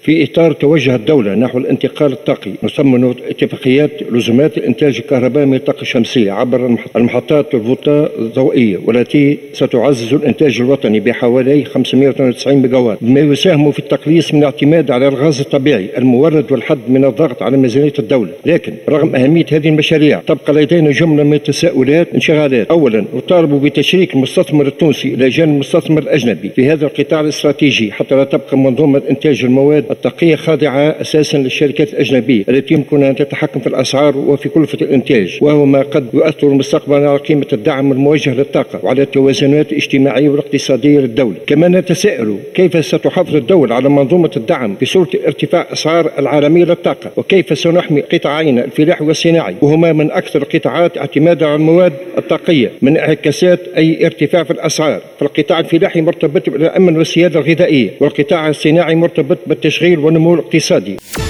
في إطار توجه الدولة نحو الانتقال الطاقي نصمم اتفاقيات لزومات إنتاج الكهرباء من الطاقة الشمسية عبر المحطات الفولتا الضوئية، والتي ستعزز الإنتاج الوطني بحوالي 592 ميجاوات، بما يساهم في التقليص من الاعتماد على الغاز الطبيعي المورد والحد من الضغط على ميزانية الدولة. لكن رغم أهمية هذه المشاريع تبقى لدينا جملة من التساؤلات انشغالات. أولا، نطالب بتشريك المستثمر التونسي إلى جانب المستثمر الأجنبي في هذا القطاع الاستراتيجي حتى لا تبقى منظومة إنتاج المواد الطاقية خاضعة أساسا للشركات الأجنبية التي يمكن أن تتحكم في الأسعار وفي كلفة الإنتاج، وهو ما قد يؤثر مستقبلا على قيمة الدعم الموجه للطاقة وعلى التوازنات الاجتماعية والاقتصادية للدولة. كما نتساءل كيف ستحافظ الدولة على منظومة الدعم في صورة ارتفاع أسعار العالمية للطاقة، وكيف سنحمي قطاعين الفلاحي والصناعي وهما من أكثر القطاعات اعتمادا على المواد الطاقية من انعكاسات أي ارتفاع في الأسعار. فالقطاع الفلاحي مرتبط بالأمن والسيادة الغذائية، والقطاع الصناعي مرتبط بالتشغيل والنمو الاقتصادي.